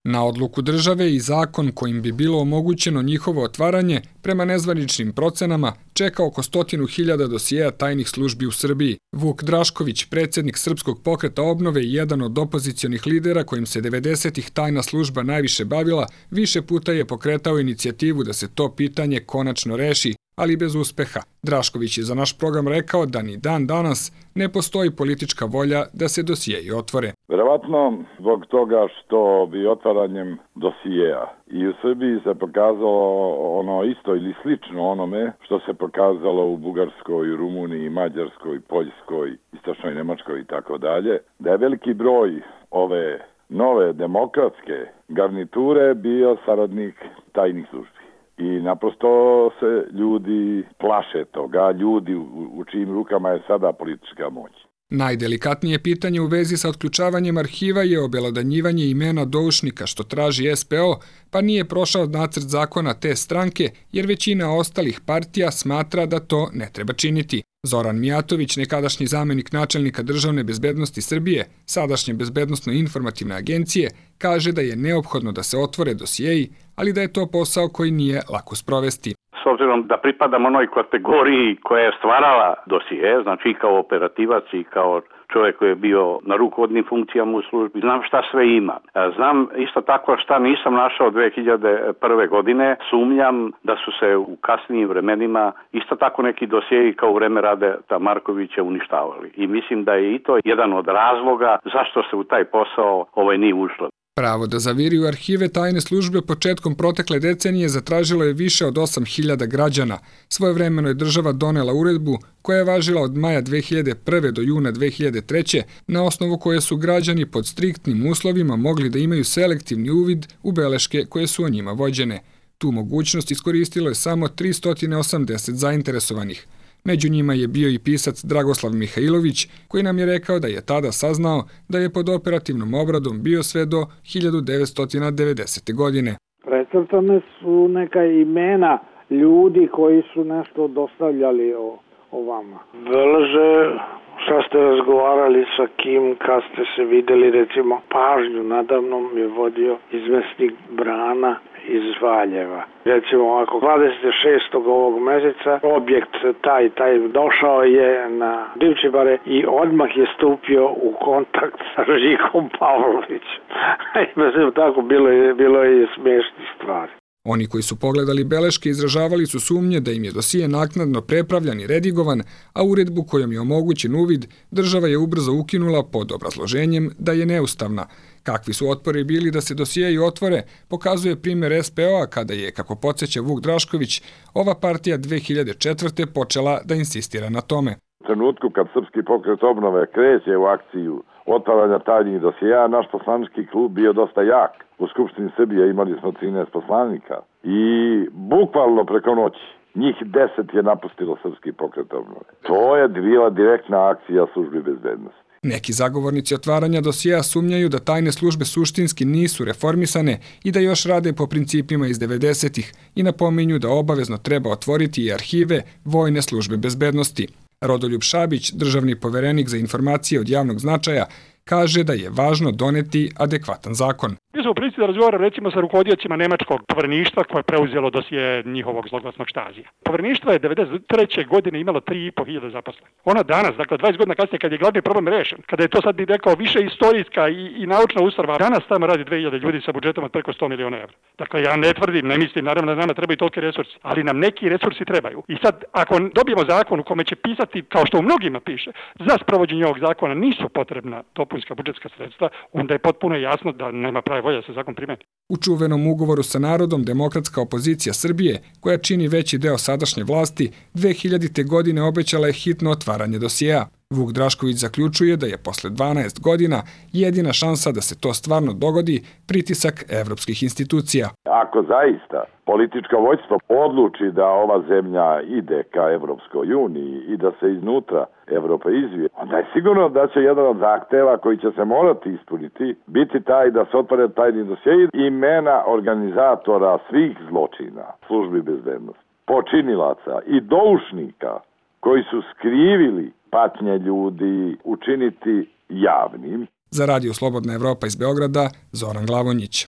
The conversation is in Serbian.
Na odluku države i zakon kojim bi bilo omogućeno njihovo otvaranje, prema nezvaničnim procenama, čeka oko 100.000 dosijeja tajnih službi u Srbiji. Vuk Drašković, predsjednik Srpskog pokreta obnove i jedan od opozicionih lidera kojim se 90-ih tajna služba najviše bavila, više puta je pokretao inicijativu da se to pitanje konačno reši, ali bez uspeha. Drašković je za naš program rekao da ni dan danas ne postoji politička volja da se dosijeji otvore. Verovatno zbog toga što bi otvaranjem dosijeja i u Srbiji se pokazalo ono isto ili slično onome što se pokazalo u Bugarskoj, Rumuniji, Mađarskoj, Poljskoj, Istočnoj Nemačkoj i tako dalje, da je veliki broj ove nove demokratske garniture bio saradnik tajnih službi. I naprosto se ljudi plaše toga, ljudi u čijim rukama je sada politička moć. Najdelikatnije pitanje u vezi sa otključavanjem arhiva je obelodanjivanje imena doušnika što traži SPO, pa nije prošao nacrt zakona te stranke, jer većina ostalih partija smatra da to ne treba činiti. Zoran Mijatović, nekadašnji zamenik načelnika Državne bezbednosti Srbije, sadašnje Bezbednosno-informativne agencije, kaže da je neophodno da se otvore dosijeji, ali da je to posao koji nije lako sprovesti. S obzirom da pripadam onoj kategoriji koja je stvarala dosije, znači i kao operativac i kao čovjek koji je bio na rukovodnim funkcijama u službi, znam šta sve ima. Znam isto tako šta nisam našao 2001. godine, sumnjam da su se u kasnijim vremenima isto tako neki dosjeji kao u vreme Radeta Markovića uništavali. I mislim da je i to jedan od razloga zašto se u taj posao nije ušlo. Pravo da zaviri u arhive tajne službe početkom protekle decenije zatražilo je više od 8.000 građana. Svojevremeno je država donela uredbu koja je važila od maja 2001. do juna 2003. na osnovu koje su građani pod striktnim uslovima mogli da imaju selektivni uvid u beleške koje su o njima vođene. Tu mogućnost iskoristilo je samo 380 zainteresovanih. Među njima je bio i pisac Dragoslav Mihajlović, koji nam je rekao da je tada saznao da je pod operativnom obradom bio sve do 1990. godine. Precrtane su neka imena ljudi koji su nešto dostavljali o vama. Beleže šta ste razgovarali sa kim, kad ste se videli, recimo pažnju nadavno mi je vodio izmesnik Brana iz Valjeva. Recimo ovako, 26. ovog meseca objekt taj došao je na Divčibare i odmah je stupio u kontakt sa Žikom Pavlovićem. Mislim, tako bilo je smiješnih stvari. Oni koji su pogledali beleške izražavali su sumnje da im je dosije naknadno prepravljan i redigovan, a uredbu kojom je omogućen uvid država je ubrzo ukinula pod obrazloženjem da je neustavna. Kakvi su otpori bili da se dosijeji otvore, pokazuje primjer SPO-a kada je, kako podsjeća Vuk Drašković, ova partija 2004. počela da insistira na tome. U trenutku kad Srpski pokret obnove kreće u akciju otvaranja tajnih dosijeja, naš poslanički klub bio dosta jak. U Skupštini Srbije imali smo 13 poslanika i bukvalno preko noći njih 10 je napustilo Srpski pokret obnove. To je bila direktna akcija službi bezbednosti. Neki zagovornici otvaranja dosijeja sumnjaju da tajne službe suštinski nisu reformisane i da još rade po principima iz 90-ih i napominju da obavezno treba otvoriti i arhive Vojne službe bezbednosti. Rodoljub Šabić, državni poverenik za informacije od javnog značaja, kaže da je važno doneti adekvatan zakon. Mi smo u prilici da razgovaramo recimo sa rukovodiocima nemačkog povereništva koje je preuzelo dosije njihovog zloglasnog Štazija. Povereništvo je 1993. godine imalo 3.500 zaposlenih. Ona danas, dakle 20 godina kasnije, kad je glavni problem rešen, kada je to sad bih rekao više istorijska i naučna ustanova, danas tamo radi 2.000 ljudi sa budžetom od preko 100 miliona evra. Dakle, ja ne tvrdim, ne mislim, naravno da nama trebaju toliki resursi, ali nam neki resursi trebaju. I sad, ako dobijemo zakon u kome će pisati, kao što u mnogima piše, za sprovođenje ovog zakona nisu potrebna dopunska budžetska sredstva, onda je potpuno jasno da nema prave volje da se zakon primeni. U čuvenom ugovoru sa narodom demokratska opozicija Srbije, koja čini veći deo sadašnje vlasti, 2000. godine obećala je hitno otvaranje dosijeja. Vuk Drašković zaključuje da je posle 12 godina jedina šansa da se to stvarno dogodi pritisak evropskih institucija. Ako zaista političko vođstvo odluči da ova zemlja ide ka Evropskoj uniji i da se iznutra Evropa izvije, onda je sigurno da će jedan od zahteva koji će se morati ispuniti biti taj da se otvore tajni dosjeji imena organizatora svih zločina službi bezbednosti, počinilaca i doušnika koji su skrivili patnje ljudi učiniti javnim. Za Radio Slobodna Evropa iz Beograda, Zoran Glavonjić.